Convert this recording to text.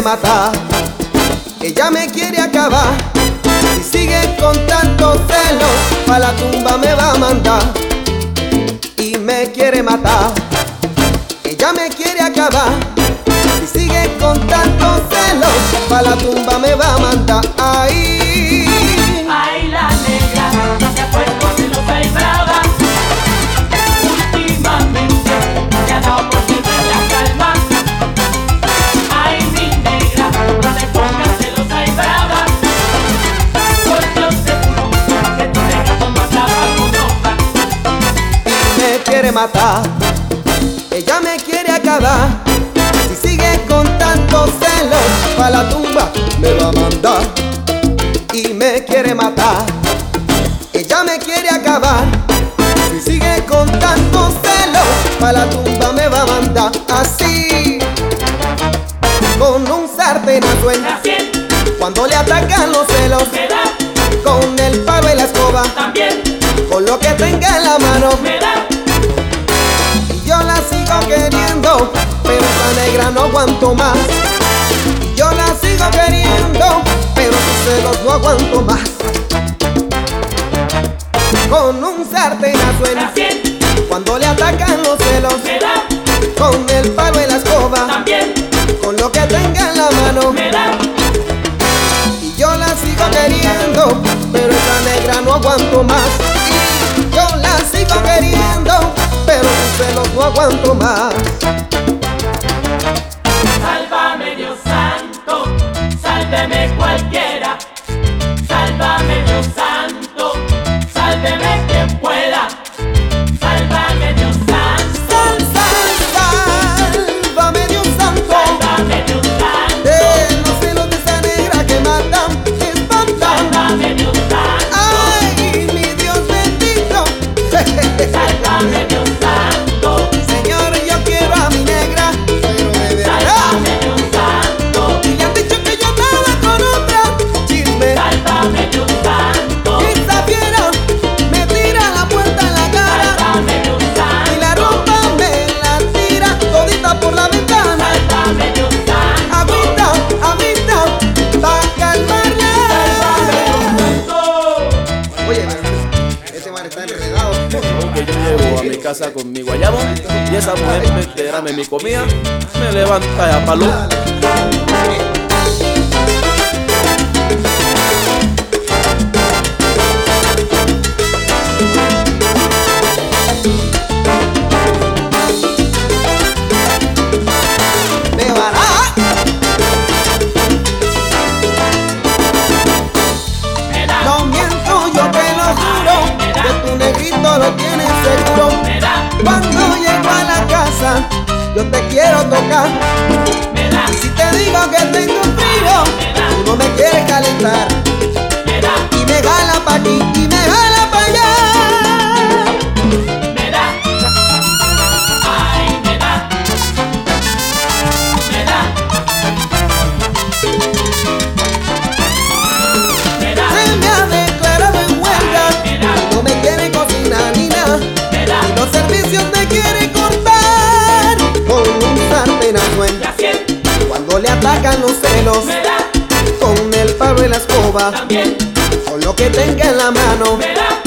matar, ella me quiere acabar. Si sigue con tantos celos, pa' la tumba me va a mandar. Y me quiere matar, ella me quiere acabar. Si sigue con tantos celos, pa' la tumba me va a mandar. Ay, ay, la negra se ha puesto celosa y brava. Últimamente se ha dado por perder la calma. Ay, mi negra, no te pongas celosa y brava, porque yo seguro que tu negra toma tabaco nota. y me quiere matar, ella me quiere acabar. Si sigue con tantos celos, pa' la tumba me va a mandar. Y me quiere matar, ella me quiere acabar. Si sigue con tantos celos, pa' la tumba me va a mandar. Así, con un sartenazo en La sien cuando le atacan los celos, me da, con el palo y la escoba, también con lo que tenga en la mano. me da. Y yo la sigo queriendo, pero esta negra no aguanto más. Yo la sigo queriendo, pero sus celos no aguanto más. Con un sartenazo La en sien cuando le atacan los celos, me da, con el palo y la escoba, también con lo que tenga en la mano. me da. Y yo la sigo queriendo, pero esta negra no aguanto más. Y yo la sigo queriendo, pero sus celos no aguanto más. Sálvame, Dios santo, sálveme cualquiera. Sálvame, Dios santo, sálveme quien pueda. Sálvame, Dios santo, Sálvame Dios santo, sálvame, Dios santo, de los celos de esa negra que matan, que espantan. sálvame, Dios santo, Ay, mi Dios bendito. sálvame, Dios santo, Señor, yo quiero a mi negra, pero de verdad. sálvame, Dios santo, Y le han dicho que yo andaba con otra, chisme. sálvame, Dios santo, Esa fiera me tira la puerta en la cara sálvame, Dios y la santo, ropa me la tira todita por la ventana. sálvame, Dios santo, Agüita, agüita, pa' calmarla. Oye, este mar está enredado. Que yo llevo a mi casa con mi guayabo y esa mujer me entera mi comida, me levanta a palo. Me vará. me da, No miento, yo te lo juro, que tu negrito lo tienes seguro. me da, Cuando llego a la casa, yo te quiero tocar. me da, Y si te digo que tengo frío, tú no me quieres calentar. me da. Y me jala pa' aquí y me jala pa' allá. Me da, ay, me da, me da, me da, Se me ha declarado en huelga, me da, no me quiere cocinar ni nada. me da. Y los servicios me quiere cortar con un sartenazo en La sien cuando le atacan los celos, me da, con el palo y la escoba, también con lo que tenga en la mano. me da.